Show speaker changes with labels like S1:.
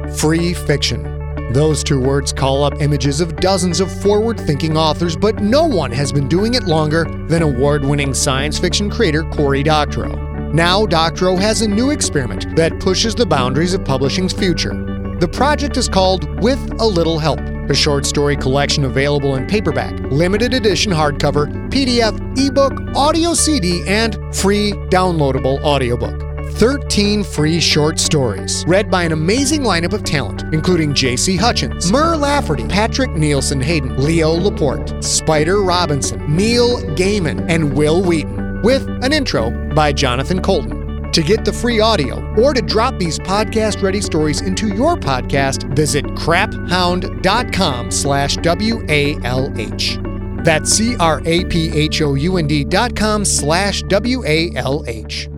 S1: Free fiction. Those two words call up images of dozens of forward-thinking authors, but no one has been doing it longer than award-winning science fiction creator Cory Doctorow. Now, Doctorow has a new experiment that pushes the boundaries of publishing's future. The project is called With a Little Help, a short story collection available in paperback, limited edition hardcover, PDF, ebook, audio CD, and free downloadable audiobook. 13 free short stories, read by an amazing lineup of talent, including J.C. Hutchins, Mur Lafferty, Patrick Nielsen Hayden, Leo Laporte, Spider Robinson, Neil Gaiman, and Will Wheaton, with an intro by Jonathan Colton. To get the free audio or to drop these podcast-ready stories into your podcast, visit craphound.com/WALH. That's CRAPHOUND.com/WALH.